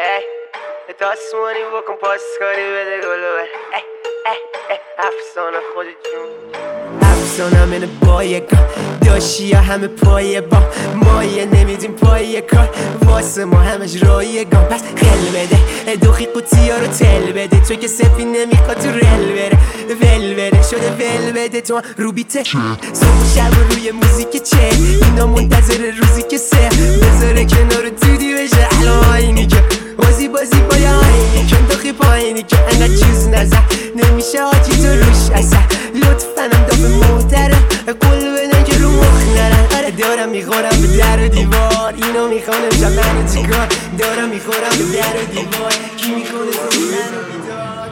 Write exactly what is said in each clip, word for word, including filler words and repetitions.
ای تا سوانی بکن پاس کاری بده گلو بر ای ای ای افسانه خود جون افسانه منه بایگا داشی یا همه پایه با مایه نمیدیم پایه کار واسه ما همش رایگان پس خل بده دوخی قوطی ها رو تل بده تو که سفی نمیخواد تو رل بره ول بره شده ول بده تو رو بیته صبح شب روی موزیک چه اینا منتظر روزی که سه بذاره کنار دودی بشه الان آینی که بازی بازی با یه آینی که داخی پایینی که انقدر چیز نزن نمیشه آجی تو روش اصلا لطفا هم دافه محتره قول بدن که رو مخ نرن آره دارم میخورم به در و دیوار اینو میخوانم شب منو چیکار دارم میخورم به در و دیوار کی میکنه تو منو بیدار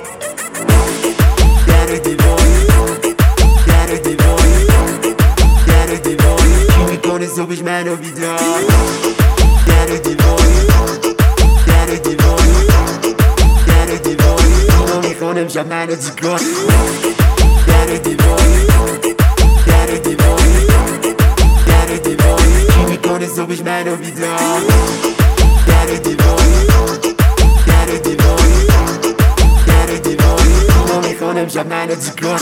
در و دیوار در و دیوار در و دیوار کی میکنه صبحش منو بیدار در و دیوار در و دیوار در و دیوار اینو میخوانم شب منو چیکار در و دیوار در و دیوار در و دیوار کی میکنه صبحش منو بیدار در و دیوار در و دیوار در و دیوار اینو میخوانم شب منو چیکار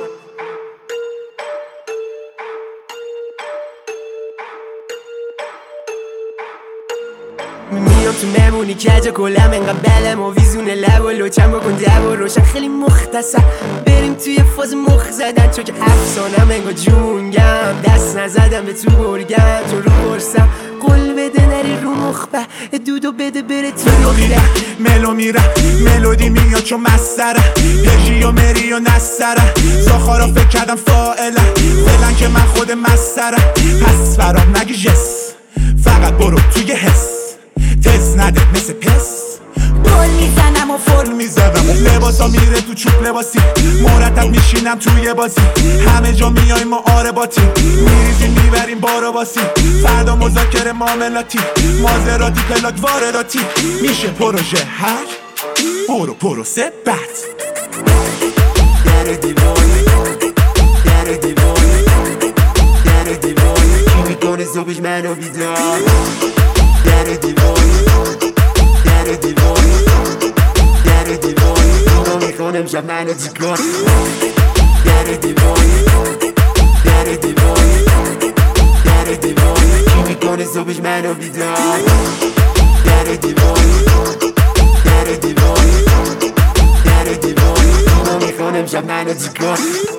میام تو مهمونی کجا کلم انقدر بلم و ویزونه لب و لوچم بکن دب و روشن خیلی مختصر بریم توی فاز مخ زدن چون که افسانم انگار جونگم دست نزدم به تو برگم تو رو برسم قول بده نری رو مخبه دودو بده بره تو ملو میره ملو میره ملودی میاد چون مستره هجی و مری و نستره زاخارا فکر کردم فائله فعلا که من خود مستره پس برام نگی جس فقط برو توی حس تز نده مثل پس بال میزنم و فرم میزنم لباسا میره تو چوب لباسی مرتب میشینم توی بازی همه جا میایم ما آره باتی میریزیم میبریم بارو باسی فردا مذاکره معاملاتی مازراتی پلاک وارداتی میشه پروژه هر برو پروسه بد در و دیوار در و دیوار در و دیوار کی میکنه صبحش منو بیدار در و دیوار در و دیوار در و دیوار اینو میخوانم شب منو چیکار در و دیوار در و دیوار در و دیوار کی میکنه صبحش منو بیدار در و دیوار در و دیوار در و دیوار اینو میخوانم شب منو چیکار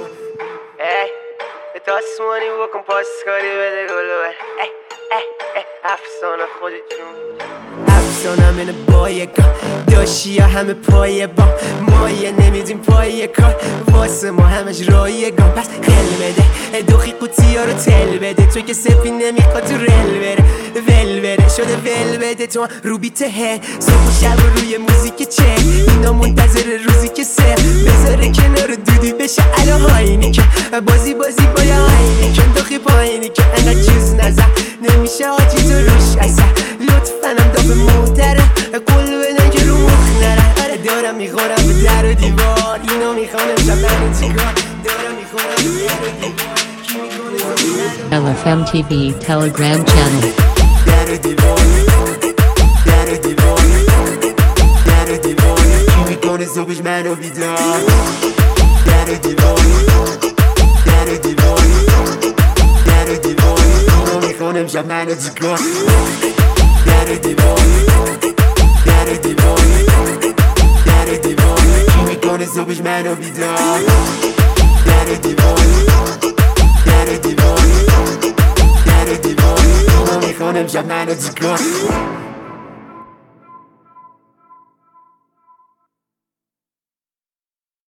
ای تا سوانی بکن پاس کاری بده گلو بر ای ای ای افسانه خود جون افسانه منه بایگا داشی یا همه پایه با مایه نمیدیم پایه کار واسه ما همش رایگان پس خل بده دوخی قوطی ها رو تل بده تو که سفی نمیخواد تو رل بره ول بره شده ول بده تو رو بیته صبح شب روی موزیک چه اینا منتظر روزی که سه بذاره کنار دودی بشه الان آینی که بازی بازی با یه آینی که داخی پایینی که انقدر چیز نزن نمیشه آجی تو روش اصلا لطفا هم دافه محتره قول بدن که رو مخ نرن آره دارم میخورم به در و دیوار اینو میخوانم شب منو چیکار دارم میخورم به در و دیوار کی میکنه L F M T V Telegram channel در و دیوار در و دیوار در و دیوار کی میکنه صبحش منو بیدار در و دیوار در و دیوار در و دیوار اینو میخوانم شب منو چیکار در و دیوار در و دیوار در و دیوار کی میکنه صبحش منو بیدار در و دیوار در و دیوار در و دیوار اینو میخوانم شب منو چیکار